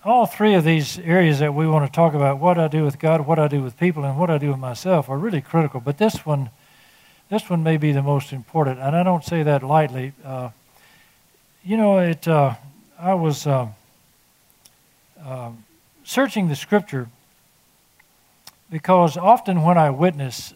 all three of these areas that we want to talk about, what I do with God, what I do with people, and what I do with myself, are really critical. But this one may be the most important, and I don't say that lightly. I was searching the Scripture because often when I witness,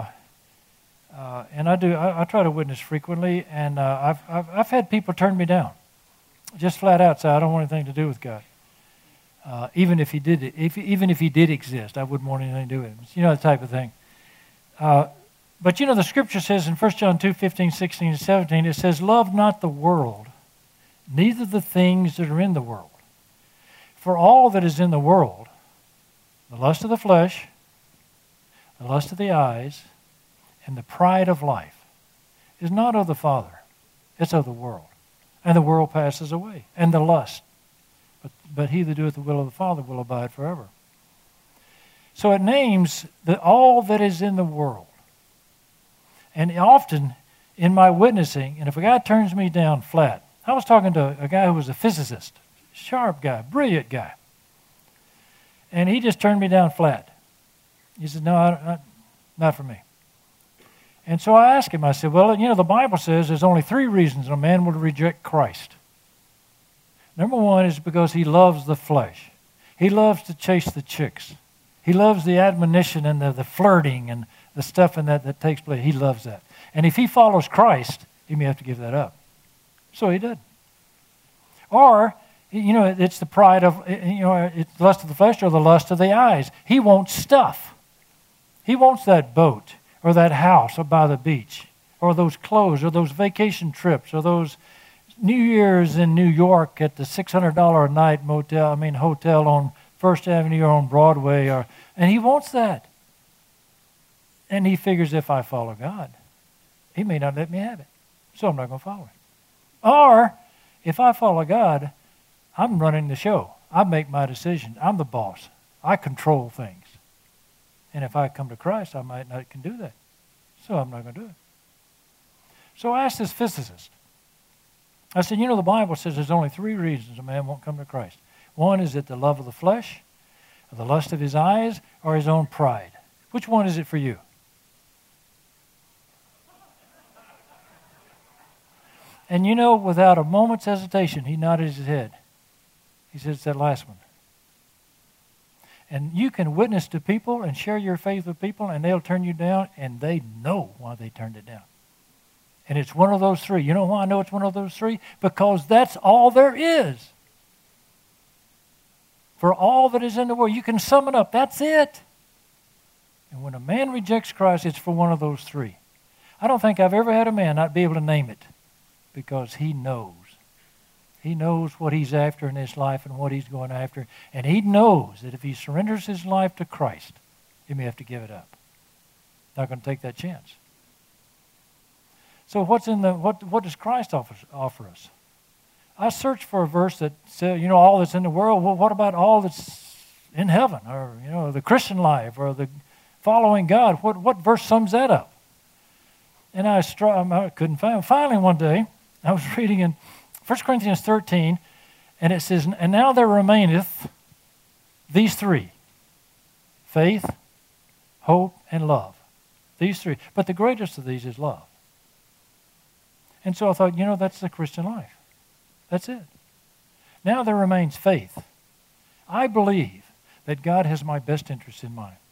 and I try to witness frequently, and I've had people turn me down, just flat out say, I don't want anything to do with God. Even if he did exist, I wouldn't want anything to do with him. The type of thing. But the Scripture says in 1 John 2, 15, 16, and 17, it says, love not the world, neither the things that are in the world. For all that is in the world, the lust of the flesh, the lust of the eyes, and the pride of life, is not of the Father, it's of the world. And the world passes away, and the lust. But he that doeth the will of the Father will abide forever. So it names all that is in the world. And often in my witnessing, and if a guy turns me down flat, I was talking to a guy who was a physicist, sharp guy, brilliant guy. And he just turned me down flat. He said, no, not for me. And so I asked him, I said, well, the Bible says there's only 3 reasons a man would reject Christ. Number 1 is because he loves the flesh. He loves to chase the chicks. He loves the admonition and the flirting and the stuff in that takes place. He loves that. And if he follows Christ, he may have to give that up. So he did. Or, it's the pride of, it's the lust of the flesh or the lust of the eyes. He wants stuff. He wants that boat or that house or by the beach or those clothes or those vacation trips or those New Year's in New York at the $600 a night hotel on First Avenue or on Broadway, and he wants that. And he figures if I follow God, he may not let me have it. So I'm not going to follow him. Or if I follow God, I'm running the show. I make my decision. I'm the boss. I control things. And if I come to Christ, I might not can do that. So I'm not going to do it. So I asked this physicist. I said, the Bible says there's only 3 reasons a man won't come to Christ. 1 is it the love of the flesh, or the lust of his eyes, or his own pride. Which one is it for you? And without a moment's hesitation, he nodded his head. He said, it's that last one. And you can witness to people and share your faith with people, and they'll turn you down, and they know why they turned it down. And it's one of those 3. You know why I know it's one of those 3? Because that's all there is. For all that is in the world, you can sum it up. That's it. And when a man rejects Christ, it's for one of those 3. I don't think I've ever had a man not be able to name it because he knows. He knows what he's after in his life and what he's going after. And he knows that if he surrenders his life to Christ, he may have to give it up. Not going to take that chance. So what does Christ offer us? I searched for a verse that said, all that's in the world. Well, what about all that's in heaven, or the Christian life, or the following God? What verse sums that up? And I couldn't find it. Finally, one day I was reading in 1 Corinthians 13, and it says, "And now there remaineth these 3: faith, hope, and love." These 3, but the greatest of these is love. And so I thought, that's the Christian life. That's it. Now there remains faith. I believe that God has my best interest in mind.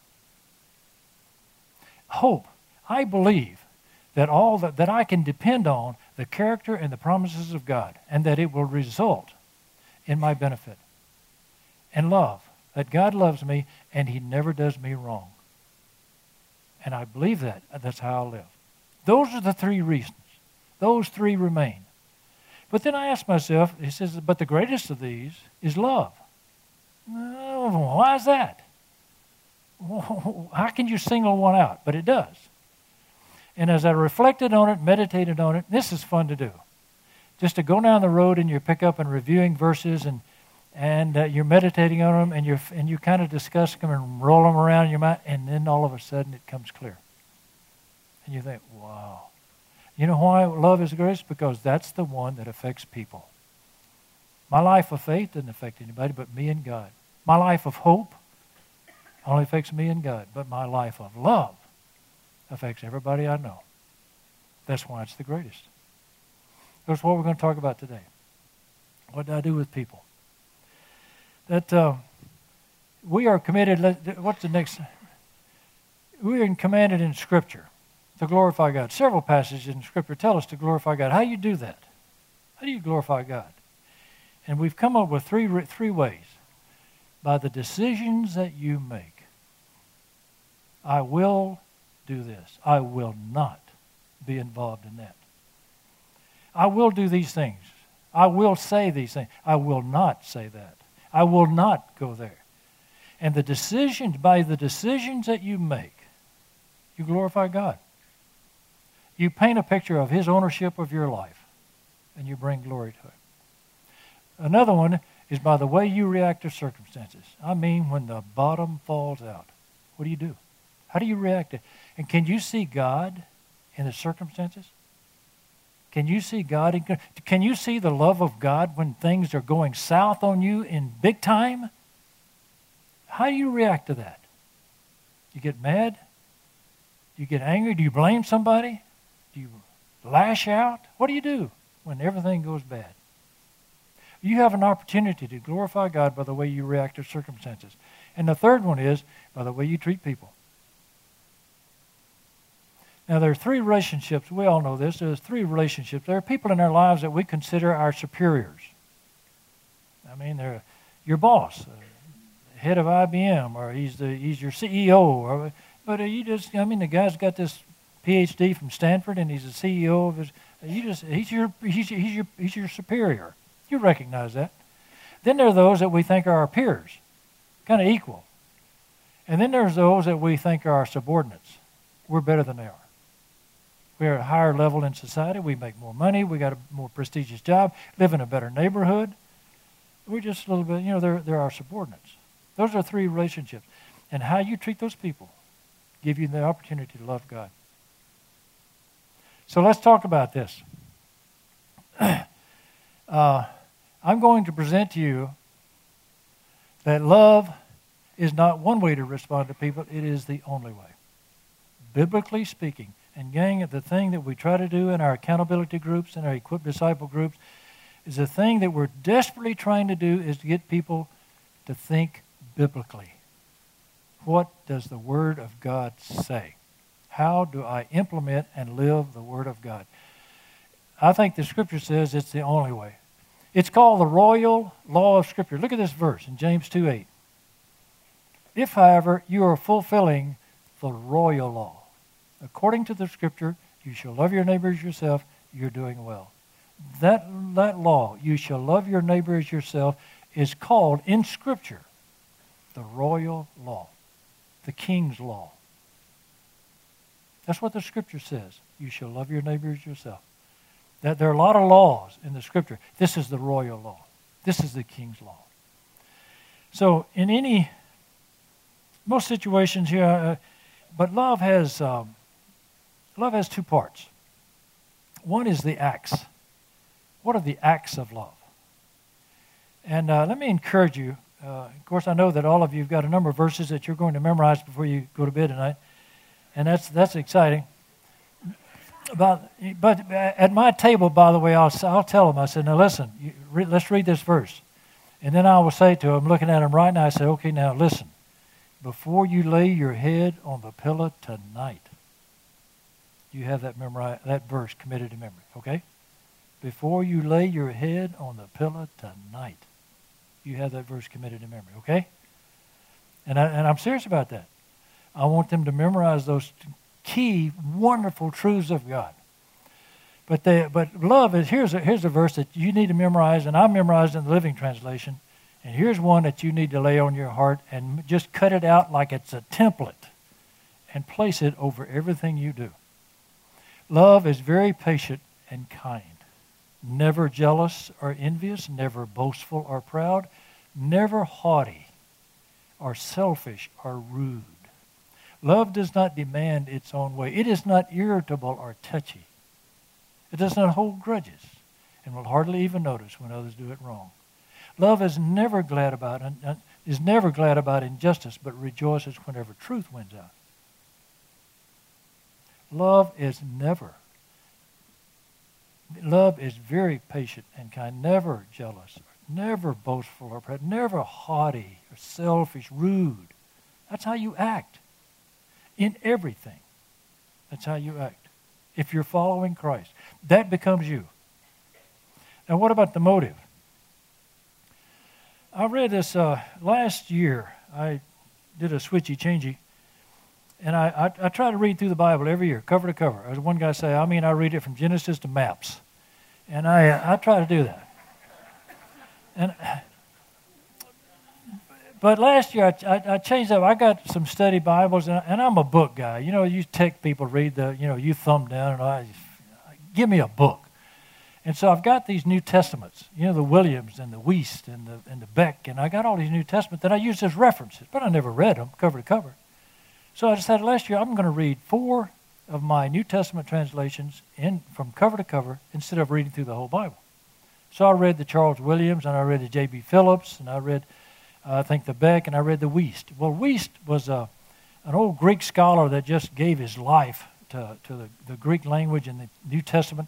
Hope. I believe that I can depend on the character and the promises of God, and that it will result in my benefit. And love. That God loves me and he never does me wrong. And I believe that. That's how I live. Those are the 3 reasons. Those 3 remain. But then I asked myself, he says, but the greatest of these is love. Oh, why is that? How can you single one out? But it does. And as I reflected on it, meditated on it, this is fun to do. Just to go down the road in your pickup and reviewing verses, and you're meditating on them, and you kind of discuss them and roll them around in your mind, and then all of a sudden it comes clear. And you think, wow. You know why love is the greatest? Because that's the one that affects people. My life of faith doesn't affect anybody but me and God. My life of hope only affects me and God. But my life of love affects everybody I know. That's why it's the greatest. That's what we're going to talk about today. What do I do with people? That we are committed. What's the next? We are commanded in Scripture to glorify God. Several passages in Scripture tell us to glorify God. How do you do that? How do you glorify God? And we've come up with three ways. By the decisions that you make. I will do this. I will not be involved in that. I will do these things. I will say these things. I will not say that. I will not go there. And by the decisions that you make, you glorify God. You paint a picture of His ownership of your life, and you bring glory to it. Another one is by the way you react to circumstances. I mean, when the bottom falls out, what do you do? How do you react? And can you see God in the circumstances? Can you see God? Can you see the love of God when things are going south on you in big time? How do you react to that? You get mad? Do you get angry? Do you blame somebody? Do you lash out? What do you do when everything goes bad? You have an opportunity to glorify God by the way you react to circumstances. And the third one is by the way you treat people. Now, there are three relationships. We all know this. There's three relationships. There are people in our lives that we consider our superiors. I mean, they're your boss, head of IBM, or he's your CEO. The guy's got this PhD from Stanford, and he's the CEO of his. He's your superior. You recognize that. Then there are those that we think are our peers, kind of equal. And then there's those that we think are our subordinates. We're better than they are. We're at a higher level in society. We make more money. We got a more prestigious job. Live in a better neighborhood. We're just a little bit, they're our subordinates. Those are three relationships. And how you treat those people give you the opportunity to love God. So let's talk about this. I'm going to present to you that love is not one way to respond to people. It is the only way. Biblically speaking. And gang, the thing that we try to do in our accountability groups and our equipped disciple groups is the thing that we're desperately trying to do is to get people to think biblically. What does the Word of God say? How do I implement and live the Word of God? I think the Scripture says it's the only way. It's called the royal law of Scripture. Look at this verse in James 2:8. If, however, you are fulfilling the royal law, according to the Scripture, you shall love your neighbor as yourself, you're doing well. That law, you shall love your neighbor as yourself, is called in Scripture the royal law, the king's law. That's what the Scripture says. You shall love your neighbor as yourself. That there are a lot of laws in the Scripture. This is the royal law. This is the king's law. So in most situations here, but love has two parts. One is the acts. What are the acts of love? And let me encourage you. Of course, I know that all of you have got a number of verses that you're going to memorize before you go to bed tonight, and that's exciting. But at my table, by the way, I'll tell them. I said, now listen, let's read this verse, and then I will say to them, looking at them right now, I say, okay, now listen. Before you lay your head on the pillow tonight, you have that verse committed to memory, okay? Before you lay your head on the pillow tonight, you have that verse committed to memory, okay? And I'm serious about that. I want them to memorize those key, wonderful truths of God. But love is, here's a verse that you need to memorize, and I memorized in the Living Translation. And here's one that you need to lay on your heart and just cut it out like it's a template and place it over everything you do. Love is very patient and kind, never jealous or envious, never boastful or proud, never haughty or selfish or rude. Love does not demand its own way. It is not irritable or touchy. It does not hold grudges and will hardly even notice when others do it wrong. Love is never glad about injustice, but rejoices whenever truth wins out. Love is very patient and kind, never jealous, never boastful or proud, never haughty or selfish, rude. That's how you act in everything. That's how you act. If you're following Christ, that becomes you. Now, what about the motive? I read this last year. I did a switchy-changey, and I try to read through the Bible every year, cover to cover. As one guy say, I read it from Genesis to maps. And I try to do that. But last year I changed up. I got some study Bibles, and I'm a book guy. You know, you tech people read you thumb down, and give me a book. And so I've got these New Testaments, the Williams and the Wuest and the Beck, and I got all these New Testaments that I use as references, but I never read them cover to cover. So I decided last year I'm going to read 4 of my New Testament translations from cover to cover instead of reading through the whole Bible. So I read the Charles Williams, and I read the J.B. Phillips, and I read, I think, the Beck, and I read the Wuest. Well, Wuest was an old Greek scholar that just gave his life to the Greek language and the New Testament.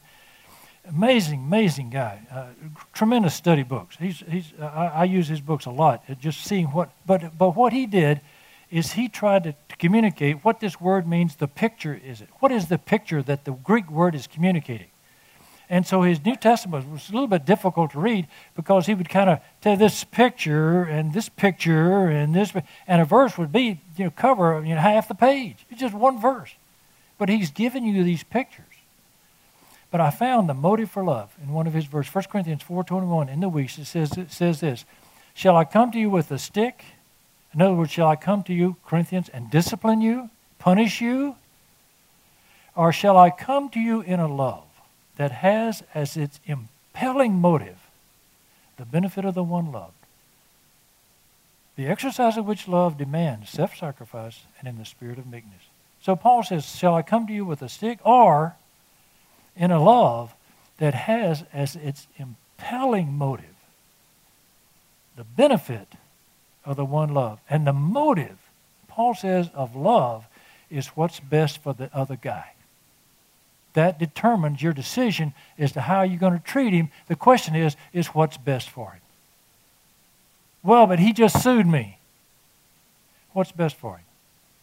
Amazing guy. Tremendous study books. I use his books a lot, just seeing what. But what he did is he tried to communicate what this word means. The picture is it. What is the picture that the Greek word is communicating? And so his New Testament was a little bit difficult to read because he would kind of tell this picture and this picture and this, and a verse would be cover half the page. It's just one verse, but he's giving you these pictures. But I found the motive for love in one of his verses, 1 Corinthians 4:21 in the Wuest. It says this: "Shall I come to you with a stick?" In other words, shall I come to you, Corinthians, and discipline you, punish you? Or shall I come to you in a love that has as its impelling motive the benefit of the one loved, the exercise of which love demands self-sacrifice and in the spirit of meekness? So Paul says, shall I come to you with a stick, or in a love that has as its impelling motive the benefit of the one love? And the motive, Paul says, of love is what's best for the other guy. That determines your decision as to how you're going to treat him. The question is what's best for him? Well, but he just sued me. What's best for him?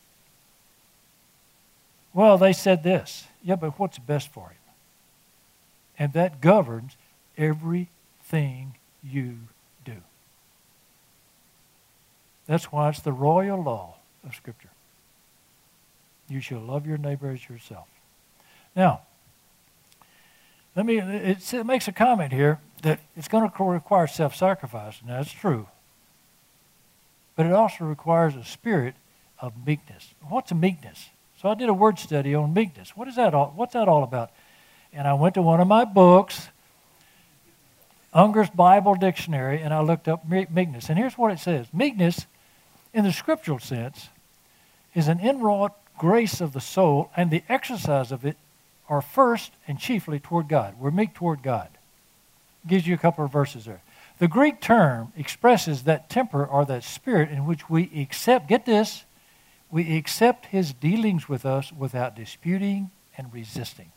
Well, they said this. Yeah, but what's best for him? And that governs everything you do. That's why it's the royal law of Scripture. You shall love your neighbor as yourself. Now, it makes a comment here that it's going to require self-sacrifice. Now, that's true. But it also requires a spirit of meekness. What's a meekness? So I did a word study on meekness. What's that all about? And I went to one of my books, Unger's Bible Dictionary, and I looked up meekness. And here's what it says. Meekness, in the scriptural sense, is an inwrought grace of the soul, and the exercise of it are first and chiefly toward God. We're meek toward God. Gives you a couple of verses there. The Greek term expresses that temper or that spirit in which we accept, get this, we accept his dealings with us without disputing and resisting.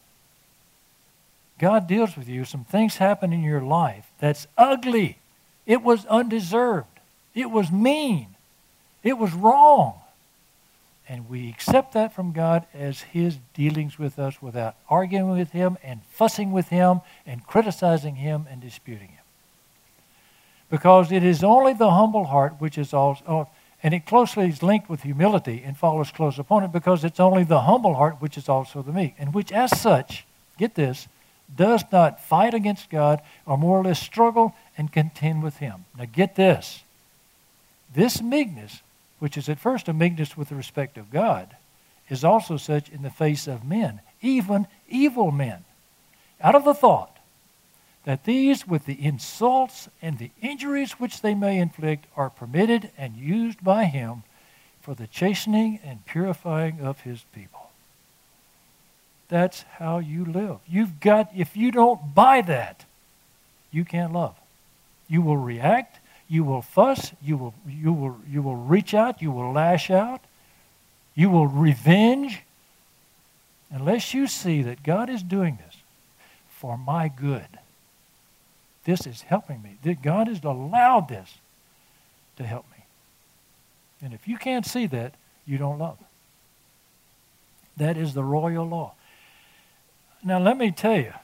God deals with you. Some things happen in your life that's ugly. It was undeserved. It was mean. It was wrong. And we accept that from God as his dealings with us without arguing with him and fussing with him and criticizing him and disputing him. Because it is only the humble heart which is also, and it closely is linked with humility and follows close upon it, because it's only the humble heart which is also the meek, and which as such, get this, does not fight against God or more or less struggle and contend with him. Now get this. This meekness, which is at first a meekness with respect of God, is also such in the face of men, even evil men, out of the thought that these, with the insults and the injuries which they may inflict, are permitted and used by him for the chastening and purifying of his people. That's how you live. If you don't buy that, you can't love. You will react. You will fuss. You will reach out. You will lash out. You will revenge. Unless you see that God is doing this for my good. This is helping me. That God has allowed this to help me. And if you can't see that, you don't love. That is the royal law. Now let me tell you,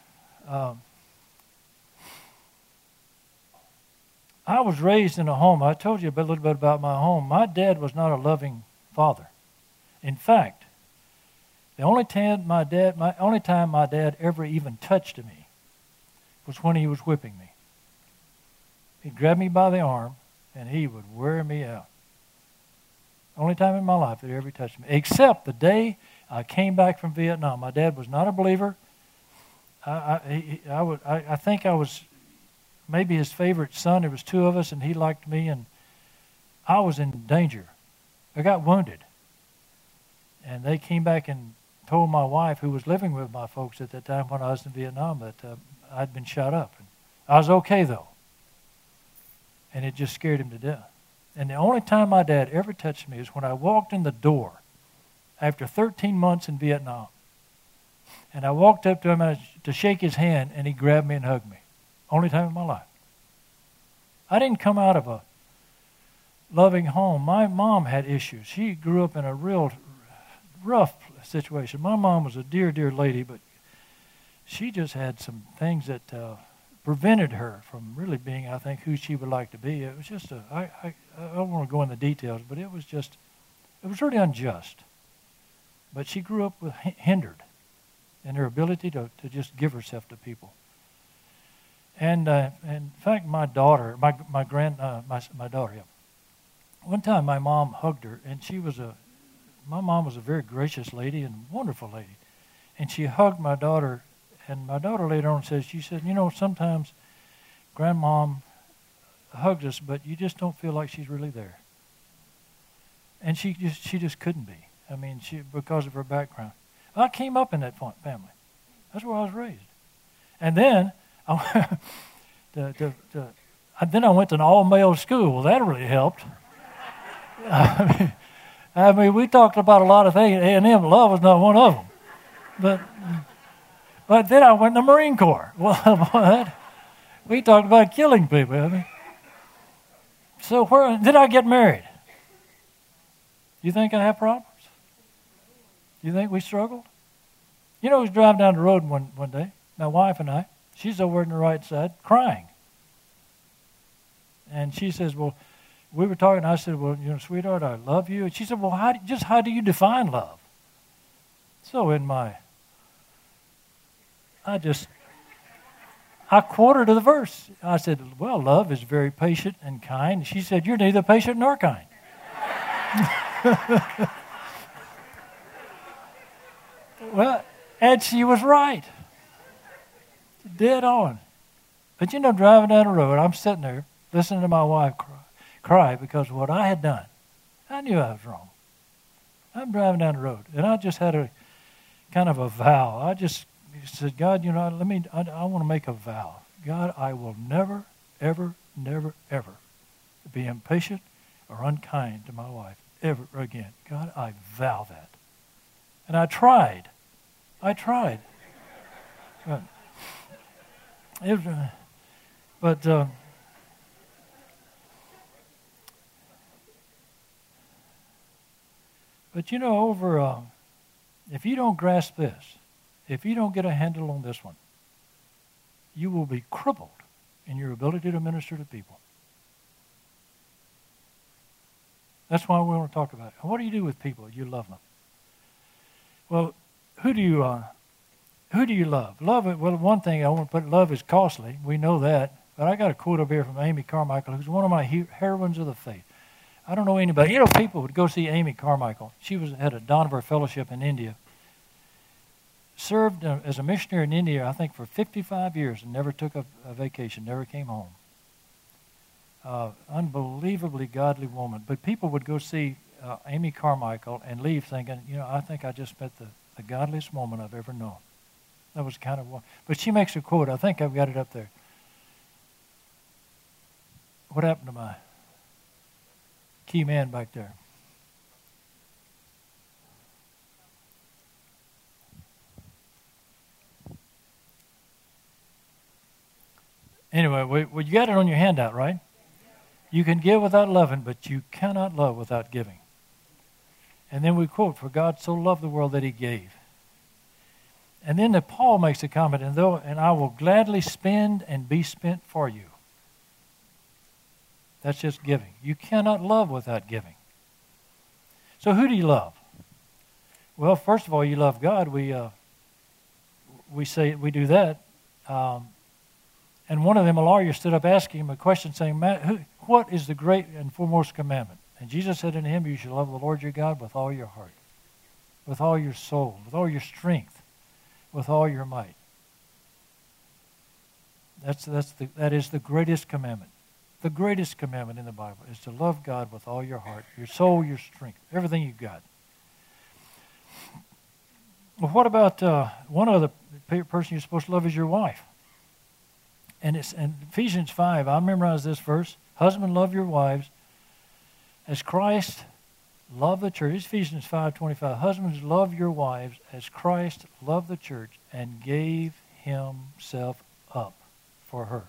I was raised in a home. I told you a little bit about my home. My dad was not a loving father. In fact, the only time my dad ever even touched me was when he was whipping me. He'd grab me by the arm, and he would wear me out. Only time in my life that he ever touched me, except the day I came back from Vietnam. My dad was not a believer. I think I was maybe his favorite son. There was two of us, and he liked me, and I was in danger. I got wounded. And they came back and told my wife, who was living with my folks at that time when I was in Vietnam, that I'd been shot up. And I was okay, though. And it just scared him to death. And the only time my dad ever touched me is when I walked in the door after 13 months in Vietnam. And I walked up to him to shake his hand, and he grabbed me and hugged me. Only time in my life. I didn't come out of a loving home. My mom had issues. She grew up in a real rough situation. My mom was a dear, dear lady, but she just had some things that prevented her from really being, I think, who she would like to be. It was just I don't want to go into details, but it was really unjust. But she grew up hindered in her ability to just give herself to people. And in fact, my daughter, my daughter, yeah. One time my mom hugged her, and my mom was a very gracious lady and wonderful lady. And she hugged my daughter, and my daughter later on said, sometimes grandmom hugs us, but you just don't feel like she's really there. And she just couldn't be. I mean, because of her background. I came up in that family. That's where I was raised. And then then I went to an all-male school. Well, that really helped. I mean, we talked about a lot of things. A&M, love was not one of them. But then I went to the Marine Corps. Well, we talked about killing people. I mean, so where did I get married? You think I have problems? You think we struggled? We was driving down the road one day, my wife and I. She's over on the right side, crying. And she says, well, we were talking, I said, well, sweetheart, I love you. And she said, well, how do you define love? So I quoted her the verse. I said, well, love is very patient and kind. She said, you're neither patient nor kind. Well, and she was right. Dead on. But driving down the road, I'm sitting there listening to my wife cry because of what I had done. I knew I was wrong. I'm driving down the road, and I just had a kind of a vow. I just said, God, I want to make a vow. God, I will never, ever, never, ever be impatient or unkind to my wife ever again. God, I vow that. And I tried. But if you don't grasp this, if you don't get a handle on this one, you will be crippled in your ability to minister to people. That's why we want to talk about it. What do you do with people? You love them. Well, who do you love? Love, well, one thing I want to put, love is costly. We know that. But I got a quote over here from Amy Carmichael, who's one of my heroines of the faith. I don't know anybody. People would go see Amy Carmichael. She had a Dohnavur Fellowship in India. Served as a missionary in India, I think, for 55 years and never took a vacation, never came home. Unbelievably godly woman. But people would go see Amy Carmichael and leave thinking, I think I just met the godliest woman I've ever known. That was kind of one. But she makes a quote. I think I've got it up there. What happened to my key man back there? Anyway, you got it on your handout, right? You can give without loving, but you cannot love without giving. And then we quote, "For God so loved the world that he gave." And then Paul makes a comment, and I will gladly spend and be spent for you. That's just giving. You cannot love without giving. So who do you love? Well, first of all, you love God. We say we do that. And one of them, a lawyer, stood up asking him a question, saying, "What is the great and foremost commandment?" And Jesus said unto him, "You shall love the Lord your God with all your heart, with all your soul, with all your strength, with all your might." That is the greatest commandment. The greatest commandment in the Bible is to love God with all your heart, your soul, your strength, everything you've got. Well, what about one other person you're supposed to love is your wife? And it's in Ephesians 5, I memorized this verse. Husband, love your wives as Christ loved the church. It's Ephesians 5:25. Husbands, love your wives as Christ loved the church and gave himself up for her.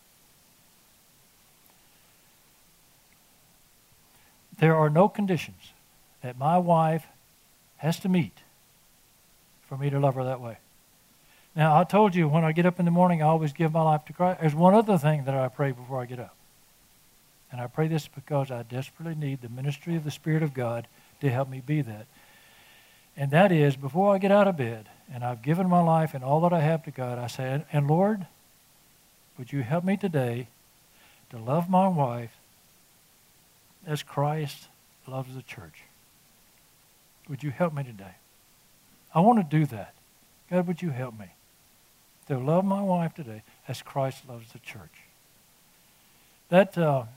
There are no conditions that my wife has to meet for me to love her that way. Now, I told you when I get up in the morning, I always give my life to Christ. There's one other thing that I pray before I get up. And I pray this because I desperately need the ministry of the Spirit of God to help me be that. And that is, before I get out of bed and I've given my life and all that I have to God, I say, "And Lord, would you help me today to love my wife as Christ loves the church? Would you help me today? I want to do that. God, would you help me to love my wife today as Christ loves the church?" That's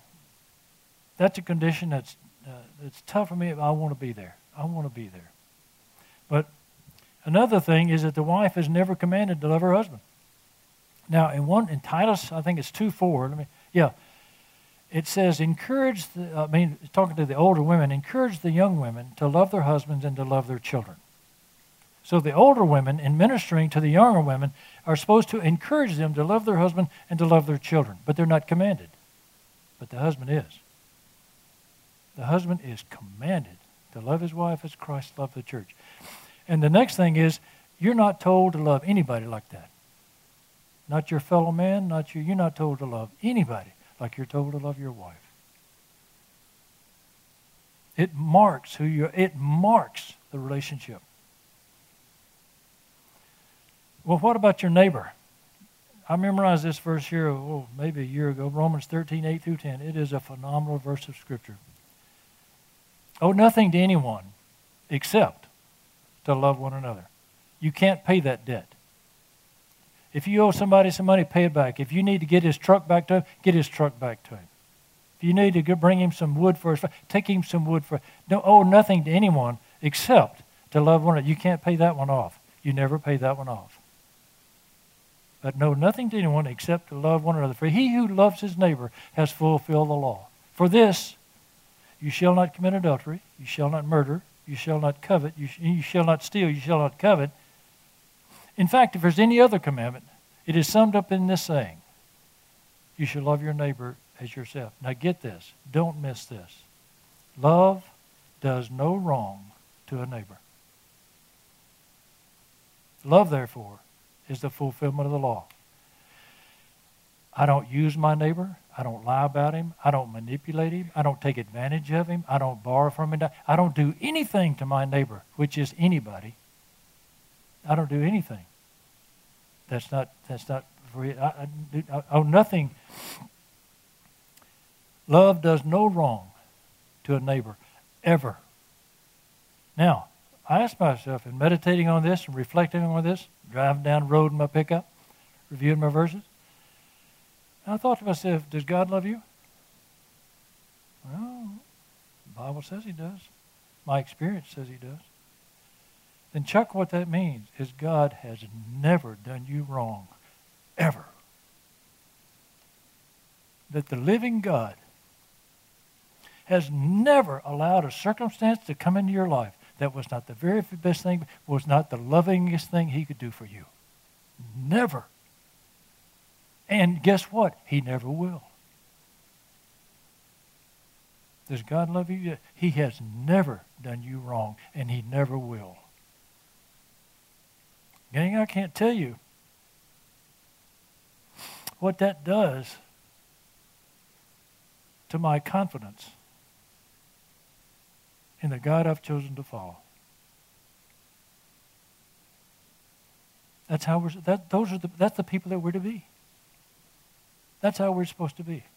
a condition that's tough for me. I want to be there. I want to be there. But another thing is that the wife is never commanded to love her husband. Now, in Titus, I think it's 2:4. It says, talking to the older women, encourage the young women to love their husbands and to love their children. So the older women, in ministering to the younger women, are supposed to encourage them to love their husband and to love their children. But they're not commanded. But the husband is. The husband is commanded to love his wife as Christ loved the church. And the next thing is, you're not told to love anybody like that. Not your fellow man, you're not told to love anybody like you're told to love your wife. It marks the relationship. Well, what about your neighbor? I memorized this verse here, maybe a year ago, Romans 13:8-10. It is a phenomenal verse of Scripture. Owe nothing to anyone except to love one another. You can't pay that debt. If you owe somebody some money, pay it back. If you need to get his truck back to him, get his truck back to him. If you need to bring him some wood for his fire, take him some wood for. Don't owe nothing to anyone except to love one another. You can't pay that one off. You never pay that one off. But know nothing to anyone except to love one another. For he who loves his neighbor has fulfilled the law. For this, you shall not commit adultery, you shall not murder, you shall not covet, you shall not steal, you shall not covet. In fact, if there's any other commandment, it is summed up in this saying, you shall love your neighbor as yourself. Now get this, don't miss this. Love does no wrong to a neighbor. Love, therefore, is the fulfillment of the law. I don't use my neighbor. I don't lie about him. I don't manipulate him. I don't take advantage of him. I don't borrow from him. I don't do anything to my neighbor, which is anybody. I don't do anything. That's not for you. I owe nothing. Love does no wrong to a neighbor, ever. Now, I asked myself, in meditating on this and reflecting on this, driving down the road in my pickup, reviewing my verses, and I thought to myself, does God love you? Well, the Bible says he does. My experience says he does. Then, Chuck, what that means is God has never done you wrong, ever. that the living God has never allowed a circumstance to come into your life that was not the very best thing, was not the lovingest thing he could do for you. Never. And guess what? He never will. Does God love you? He has never done you wrong, and he never will. Gang, I can't tell you what that does to my confidence in the God I've chosen to follow. That's how that's the people that we're to be. That's how we're supposed to be.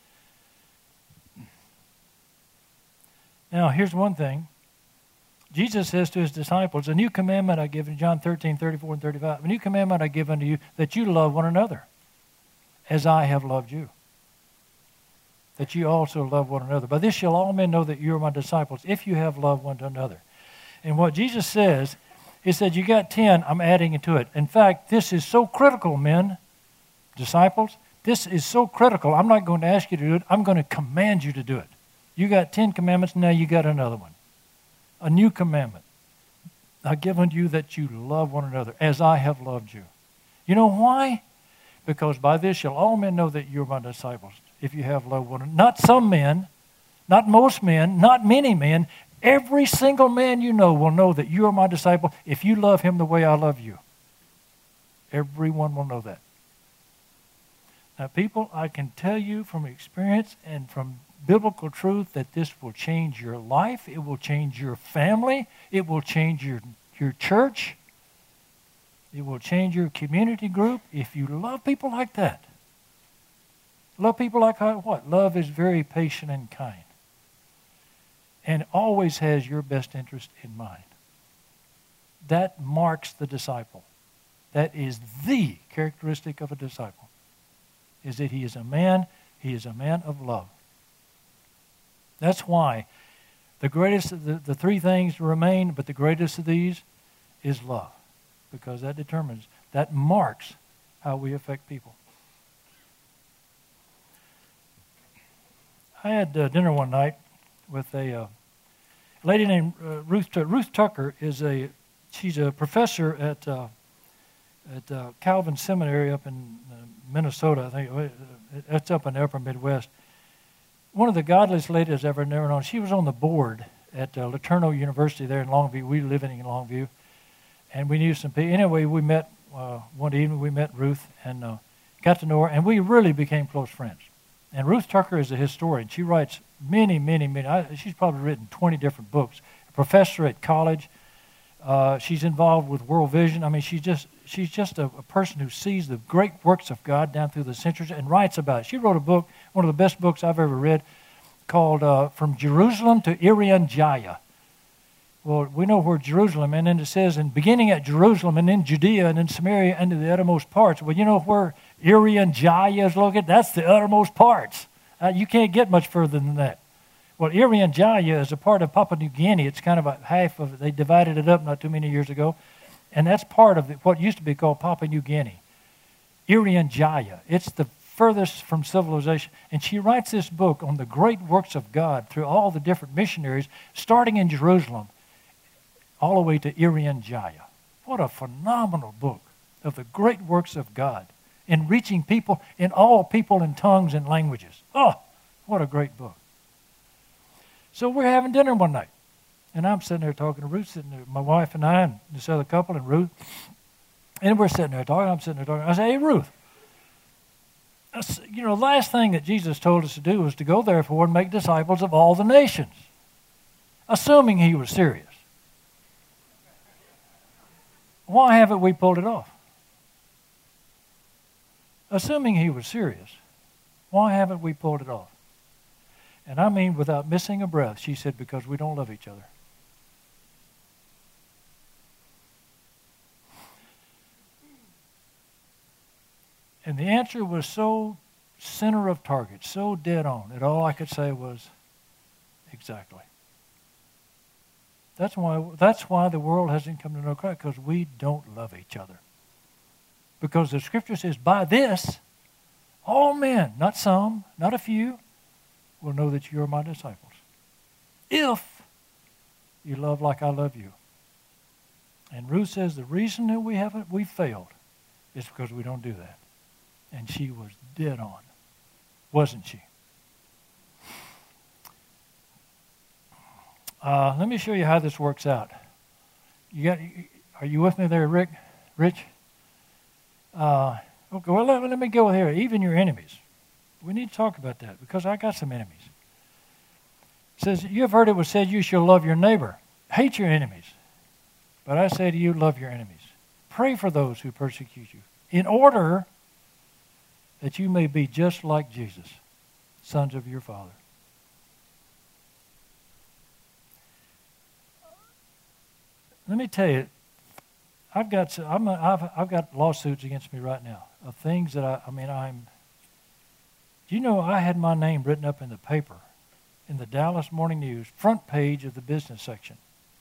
Now, here's one thing. Jesus says to his disciples, a new commandment I give in John 13, 34 and 35. A new commandment I give unto you, that you love one another, as I have loved you. That you also love one another. By this shall all men know that you are my disciples, if you have love one to another. And what Jesus says, he said, you got 10, I'm adding into it. In fact, this is so critical, men, disciples. This is so critical. I'm not going to ask you to do it. I'm going to command you to do it. You got 10 commandments, now you got another one. A new commandment. I give unto you that you love one another, as I have loved you. You know why? Because by this shall all men know that you are my disciples, if you have love one another. Not some men, not most men, not many men. Every single man you know will know that you are my disciple if you love him the way I love you. Everyone will know that. Now, people, I can tell you from experience and from biblical truth that this will change your life. It will change your family. It will change your church. It will change your community group if you love people like that. Love people like what? Love is very patient and kind, and always has your best interest in mind. That marks the disciple. That is the characteristic of a disciple, is that he is a man of love. That's why the greatest, the three things remain, but the greatest of these is love, because that marks how we affect people. I had dinner one night with a lady named Ruth. Ruth Tucker she's a professor at Calvin Seminary up in Minnesota. I think that's up in the upper Midwest. One of the godliest ladies I've ever known. She was on the board at LeTourneau University there in Longview. We were living in Longview, and we knew some people. Anyway, we met one evening. We met Ruth and got to know her, and we really became close friends. And Ruth Tucker is a historian. She writes many. She's probably written 20 different books. A professor at college. She's involved with World Vision. I mean, she's just a person who sees the great works of God down through the centuries and writes about it. She wrote a book, one of the best books I've ever read, called From Jerusalem to Irian Jaya. Well, we know where Jerusalem, and then it says, and beginning at Jerusalem, and then Judea, and then Samaria, and to the uttermost parts. Well, you know where Irian Jaya is located? That's the uttermost parts. You can't get much further than that. Well, Irian Jaya is a part of Papua New Guinea. It's kind of a half of it. They divided it up not too many years ago. And that's part of what used to be called Papua New Guinea. Irian Jaya. It's the furthest from civilization. And she writes this book on the great works of God through all the different missionaries, starting in Jerusalem, all the way to Irian Jaya. What a phenomenal book of the great works of God in reaching people in all people and tongues and languages. Oh, what a great book. So we're having dinner one night, and I'm sitting there talking to Ruth, sitting there, my wife and I, and this other couple, and Ruth, and we're sitting there talking. I'm sitting there talking. I say, hey, Ruth, the last thing that Jesus told us to do was to go therefore and make disciples of all the nations, assuming he was serious. Why haven't we pulled it off? Assuming he was serious, why haven't we pulled it off? And I mean without missing a breath, she said, because we don't love each other. And the answer was so center of target, so dead on, that all I could say was, exactly. That's why the world hasn't come to know Christ, because we don't love each other. Because the Scripture says, by this, All men, not some, not a few, will know that you are my disciples. If you love like I love you. And Ruth says the reason that we failed is because we don't do that. And she was dead on, wasn't she? Let me show you how this works out. Are you with me there, Rich? Okay, well, let me go here. Even your enemies. We need to talk about that because I got some enemies. It says, you have heard it was said you shall love your neighbor. Hate your enemies. But I say to you, love your enemies. Pray for those who persecute you, in order that you may be just like Jesus, sons of your Father. Let me tell you, I've got lawsuits against me right now of things that do you know I had my name written up in the paper, in the Dallas Morning News, front page of the business section,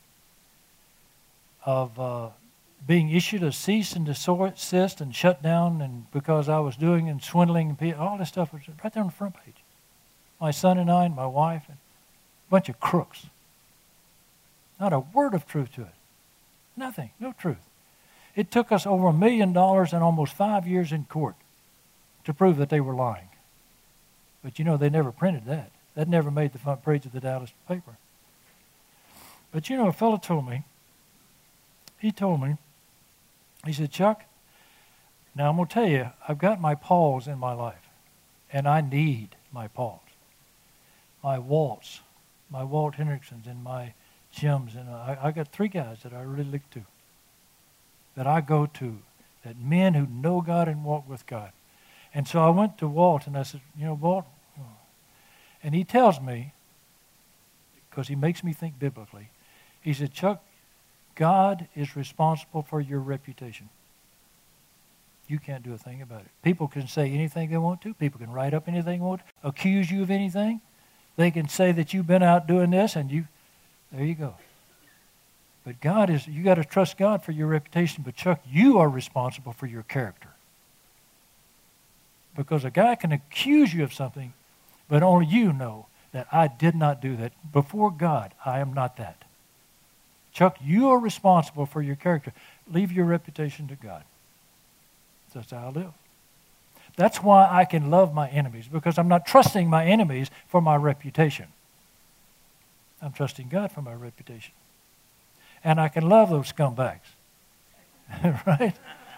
of being issued a cease and desist and shut down, and because I was doing and swindling and all this stuff was right there on the front page. My son and I and my wife, and a bunch of crooks. Not a word of truth to it. Nothing, no truth. It took us over $1 million and almost 5 years in court to prove that they were lying. But you know, they never printed that. That never made the front page of the Dallas paper. But you know, a fellow told me, he said, Chuck, now I'm going to tell you, I've got my Pauls in my life, and I need my Pauls. My Walt Hendricksons and my Jims, and I got 3 guys that I really look to, that I go to, that men who know God and walk with God. And so I went to Walt and I said, you know, Walt, and he tells me, because he makes me think biblically, he said, Chuck, God is responsible for your reputation. You can't do a thing about it. People can say anything they want to. People can write up anything they want to, accuse you of anything. They can say that you've been out doing this, and there you go. But you got to trust God for your reputation. But Chuck, you are responsible for your character. Because a guy can accuse you of something, but only you know that I did not do that. Before God, I am not that. Chuck, you are responsible for your character. Leave your reputation to God. That's how I live. That's why I can love my enemies, because I'm not trusting my enemies for my reputation. I'm trusting God for my reputation. And I can love those scumbags. Right?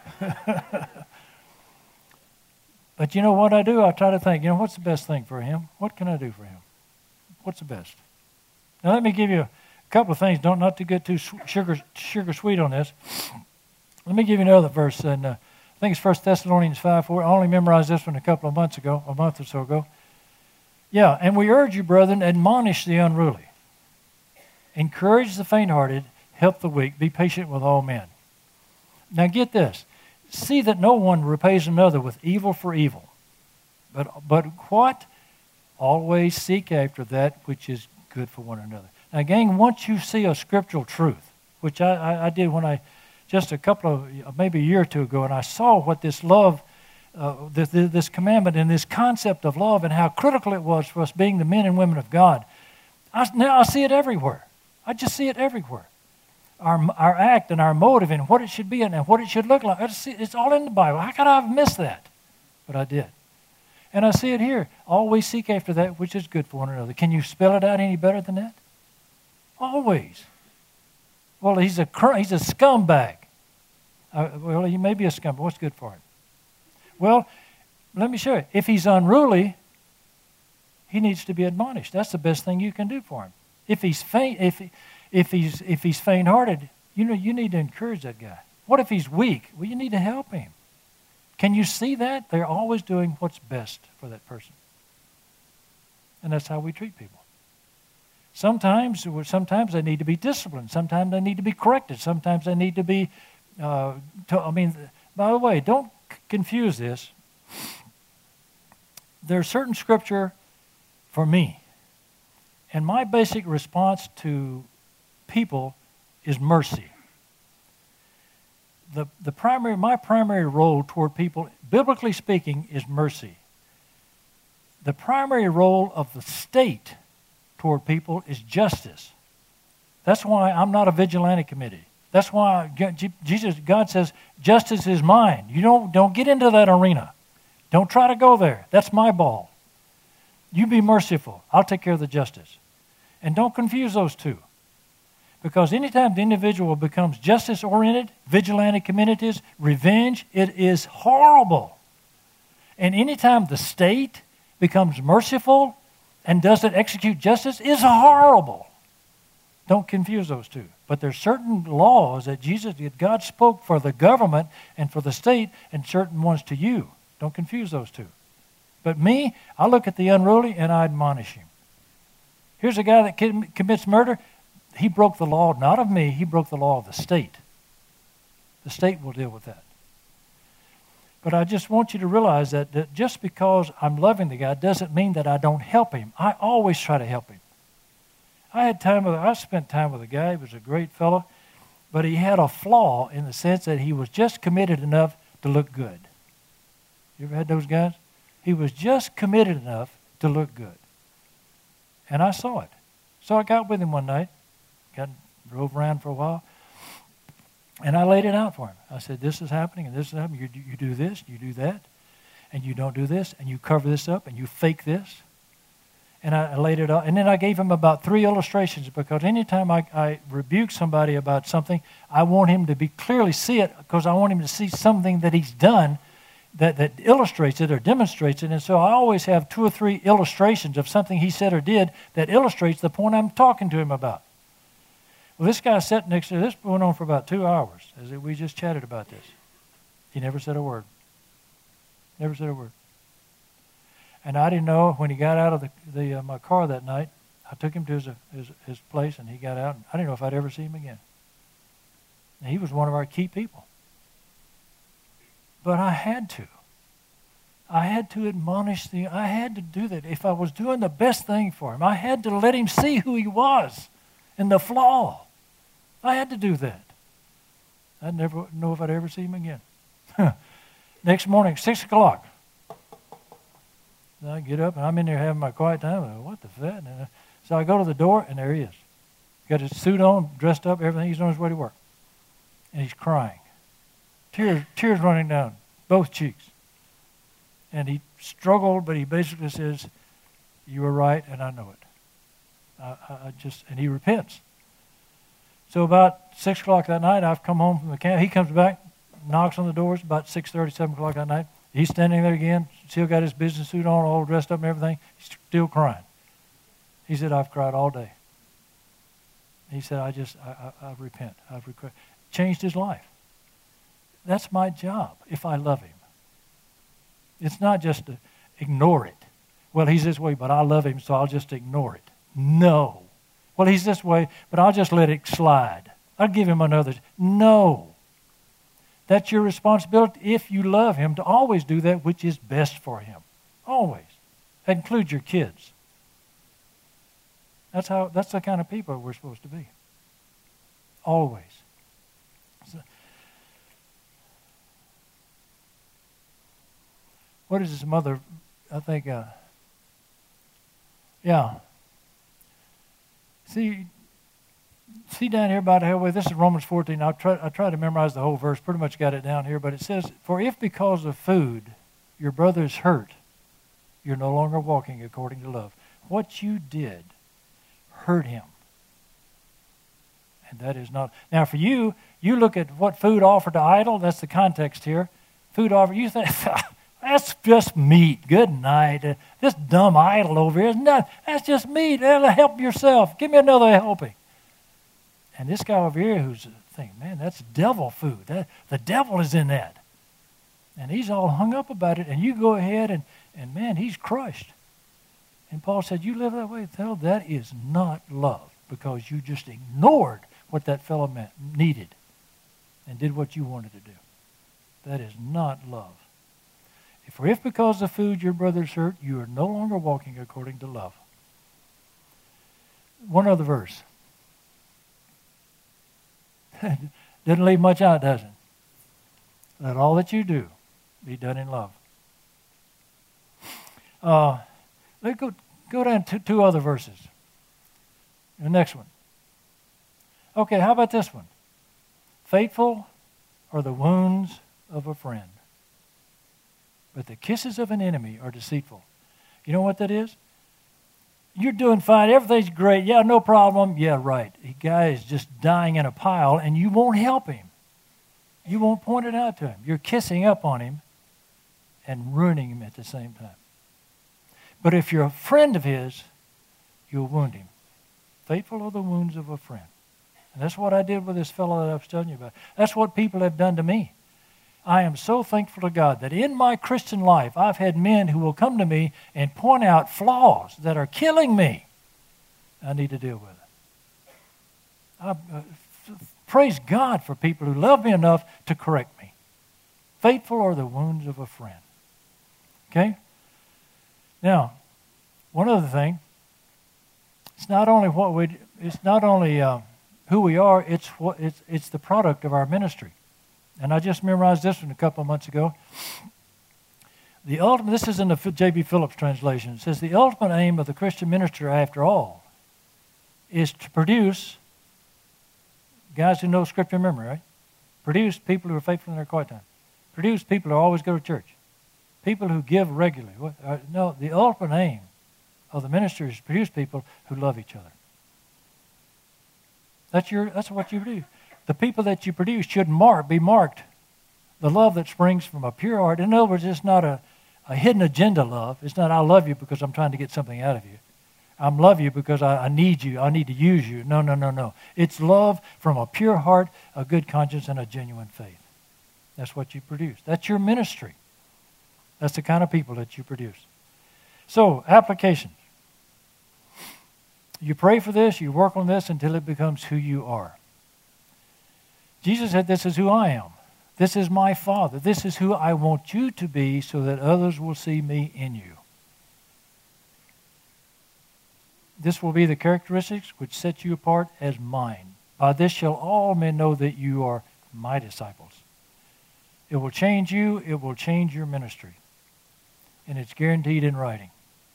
But you know what I do? I try to think, what's the best thing for him? What can I do for him? What's the best? Now let me give you a couple of things. Not to get too sugar sweet on this. Let me give you another verse. And I think it's 1 Thessalonians 5:4. I only memorized this one a month or so ago. Yeah, and we urge you, brethren, admonish the unruly. Encourage the faint-hearted, help the weak, be patient with all men. Now get this. See that no one repays another with evil for evil. But what? Always seek after that which is good for one another. Now, gang, once you see a scriptural truth, which I did when just maybe a year or two ago, and I saw what this love, this commandment and this concept of love and how critical it was for us being the men and women of God. Now I see it everywhere. I just see it everywhere. Our act and our motive and what it should be and what it should look like. It's all in the Bible. How could I have missed that? But I did. And I see it here. Always seek after that which is good for one another. Can you spell it out any better than that? Always. Well, he's a scumbag. Well, he may be a scumbag. What's good for him? Well, let me show you. If he's unruly, he needs to be admonished. That's the best thing you can do for him. If he's faint-hearted, you need to encourage that guy. What if he's weak? Well, you need to help him. Can you see that? They're always doing what's best for that person. And that's how we treat people. Sometimes they need to be disciplined. Sometimes they need to be corrected. Sometimes they need to be, by the way, don't confuse this. There's certain scripture for me. And my basic response to people is mercy. My primary role toward people, biblically speaking, is mercy. The primary role of the state toward people is justice. That's why I'm not a vigilante committee. That's why God says, justice is mine. You don't get into that arena. Don't try to go there. That's my ball. You be merciful. I'll take care of the justice. And don't confuse those two. Because anytime the individual becomes justice-oriented, vigilante communities, revenge, it is horrible. And anytime the state becomes merciful and doesn't execute justice, is horrible. Don't confuse those two. But there's certain laws that God spoke for the government and for the state, and certain ones to you. Don't confuse those two. But me, I look at the unruly and I admonish him. Here's a guy that commits murder. He broke the law, not of me, he broke the law of the state. The state will deal with that. But I just want you to realize that just because I'm loving the guy doesn't mean that I don't help him. I always try to help him. I spent time with a guy. He was a great fellow, but he had a flaw in the sense that he was just committed enough to look good. You ever had those guys? He was just committed enough to look good. And I saw it. So I got with him one night, drove around for a while, and I laid it out for him. I said, this is happening, and this is happening. You do this, you do that, and you don't do this, and you cover this up, and you fake this. And I laid it out. And then I gave him about 3 illustrations, because anytime I rebuke somebody about something, I want him to be clearly see it, because I want him to see something that he's done that illustrates it or demonstrates it. And so I always have 2 or 3 illustrations of something he said or did that illustrates the point I'm talking to him about. Well, this guy sat next to this, went on for about 2 hours as we just chatted about this. He never said a word. Never said a word. And I didn't know when he got out of my car that night. I took him to his place, and he got out. And I didn't know if I'd ever see him again. And he was one of our key people. But I had to. I had to admonish I had to do that. If I was doing the best thing for him, I had to let him see who he was and the flaw. I had to do that. I'd never know if I'd ever see him again. Next morning, 6 o'clock. I get up, and I'm in there having my quiet time. And I go, what the fat? So I go to the door, and there he is. Got his suit on, dressed up, everything. He's on his way to work. And he's crying. Tears running down both cheeks. And he struggled, but he basically says, you were right, and I know it. And he repents. So about 6 o'clock that night, I've come home from the camp. He comes back, knocks on the doors about 6:30, 7 o'clock that night. He's standing there again, still got his business suit on, all dressed up and everything. He's still crying. He said, I've cried all day. He said, I repent. I've regret. Changed his life. That's my job if I love him. It's not just to ignore it. Well, he's this way, but I love him, so I'll just ignore it. No. Well, he's this way, but I'll just let it slide. I'll give him another. No. That's your responsibility, if you love him, to always do that which is best for him. Always. That includes your kids. That's the kind of people we're supposed to be. Always. So, what is this mother? I think, yeah. See down here about halfway, this is Romans 14. I try to memorize the whole verse, pretty much got it down here, but it says, for if because of food your brother is hurt, you're no longer walking according to love. What you did hurt him. And that is not. Now for you look at what food offered to idol, that's the context here. Food offered, you think, that's just meat. Good night. This dumb idol over here is nothing. That's just meat. Help yourself. Give me another helping. And this guy over here who's thinking, man, that's devil food. The devil is in that. And he's all hung up about it. And you go ahead and man, he's crushed. And Paul said, you live that way? Hell, that is not love, because you just ignored what that fellow needed and did what you wanted to do. That is not love. If because of food your brother's hurt, you are no longer walking according to love. One other verse. Didn't leave much out, does it? Let all that you do be done in love. Let's go down to two other verses. The next one. Okay, how about this one? Faithful are the wounds of a friend, but the kisses of an enemy are deceitful. You know what that is? You're doing fine. Everything's great. Yeah, no problem. Yeah, right. The guy is just dying in a pile, and you won't help him. You won't point it out to him. You're kissing up on him and ruining him at the same time. But if you're a friend of his, you'll wound him. Faithful are the wounds of a friend. And that's what I did with this fellow that I was telling you about. That's what people have done to me. I am so thankful to God that in my Christian life, I've had men who will come to me and point out flaws that are killing me. I need to deal with it. Praise God for people who love me enough to correct me. Faithful are the wounds of a friend. Okay? Now, one other thing. It's not only who we are. It's the product of our ministry. And I just memorized this one a couple of months ago. This is in the J.B. Phillips translation. It says, the ultimate aim of the Christian minister, after all, is to produce, guys who know Scripture memory, right? Produce people who are faithful in their quiet time. Produce people who always go to church. People who give regularly. No, the ultimate aim of the minister is to produce people who love each other. That's what you do. The people that you produce should be marked. The love that springs from a pure heart. In other words, it's not a hidden agenda love. It's not I love you because I'm trying to get something out of you. I love you because I need you. I need to use you. No. It's love from a pure heart, a good conscience, and a genuine faith. That's what you produce. That's your ministry. That's the kind of people that you produce. So, applications. You pray for this, you work on this until it becomes who you are. Jesus said, this is who I am. This is my Father. This is who I want you to be so that others will see me in you. This will be the characteristics which set you apart as mine. By this shall all men know that you are my disciples. It will change you. It will change your ministry. And it's guaranteed in writing.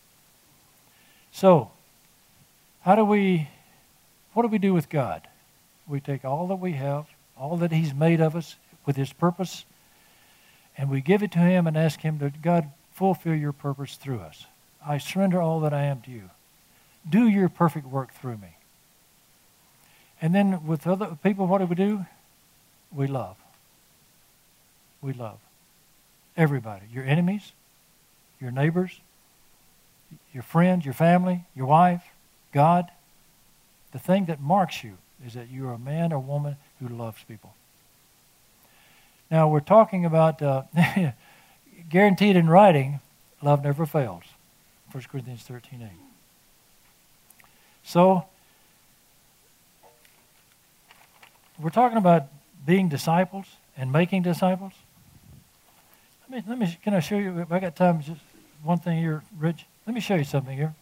So, what do we do with God? We take all that we have, all that He's made of us with His purpose, and we give it to Him and ask Him to, God, fulfill your purpose through us. I surrender all that I am to you. Do your perfect work through me. And then with other people, what do? We love. We love. Everybody. Your enemies, your neighbors, your friends, your family, your wife, God. The thing that marks you is that you are a man or woman who loves people. Now, we're talking about guaranteed in writing, love never fails. 1 Corinthians 13:8. So, we're talking about being disciples and making disciples. Can I show you? If I got time, just one thing here, Rich. Let me show you something here.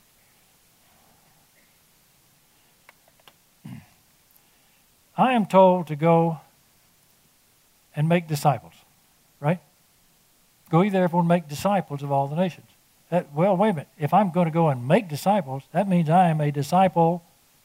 I am told to go and make disciples, right? Go ye therefore and make disciples of all the nations. Well, wait a minute. If I'm going to go and make disciples, that means I am a disciple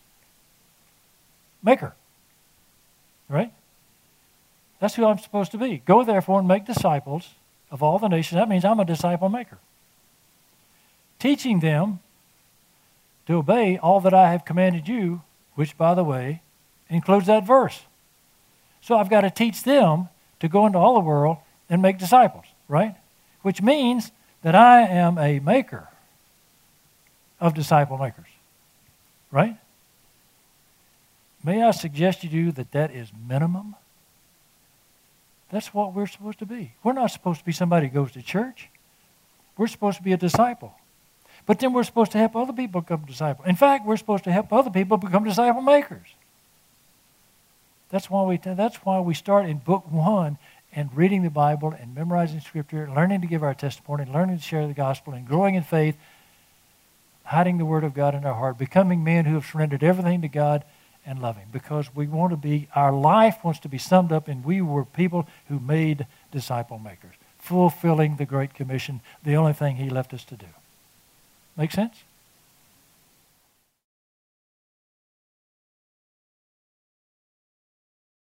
maker, right? That's who I'm supposed to be. Go therefore and make disciples of all the nations. That means I'm a disciple maker. Teaching them to obey all that I have commanded you, which, by the way, includes that verse. So I've got to teach them to go into all the world and make disciples, right? Which means that I am a maker of disciple makers, right? May I suggest to you that is minimum? That's what we're supposed to be. We're not supposed to be somebody who goes to church. We're supposed to be a disciple. But then we're supposed to help other people become disciples. In fact, we're supposed to help other people become disciple makers. That's why we start in book 1 and reading the Bible and memorizing Scripture, learning to give our testimony, learning to share the gospel, and growing in faith, hiding the Word of God in our heart, becoming men who have surrendered everything to God and love Him. Because we want to be, our life wants to be summed up in we were people who made disciple makers, fulfilling the Great Commission, the only thing He left us to do. Make sense?